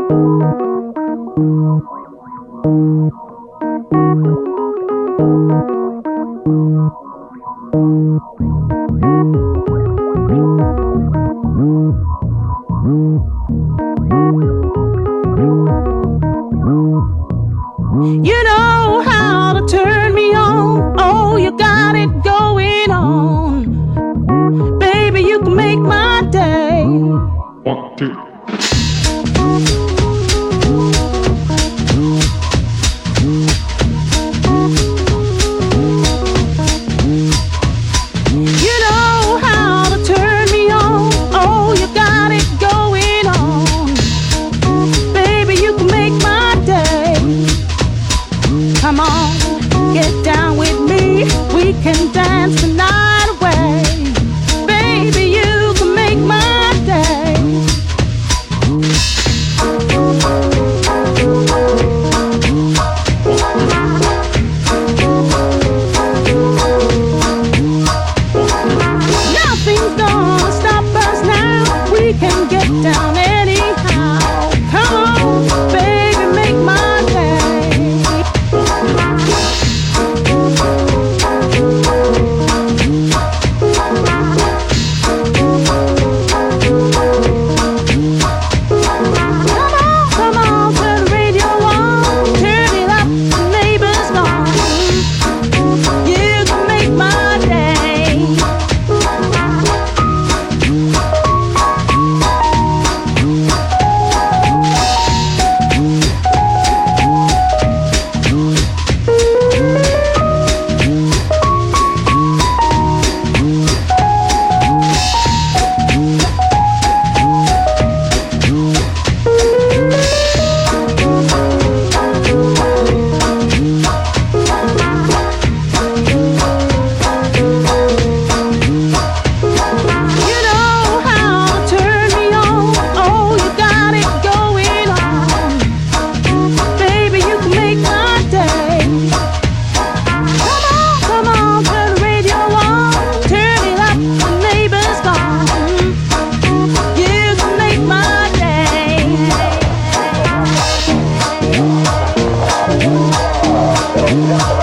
You know how to turn me on. Oh, you got it going on. Baby, you can make my day. 1, 2. You know how to turn me on. Oh, you got it going on. Baby, you can make my day. Come on, get down with me. We can dance the night away. Baby, you can make my day. Nothing's gonna stop us now. We can get down anyhow. Come on, baby, make my day. Come on, turn the radio on. Turn it up, the neighbors gone. You can make my day. You know how to turn me on. Oh, you got it going on. Baby, you can make my day. Come on, turn the radio on. Turn it up, the neighbors gone. You can make my day.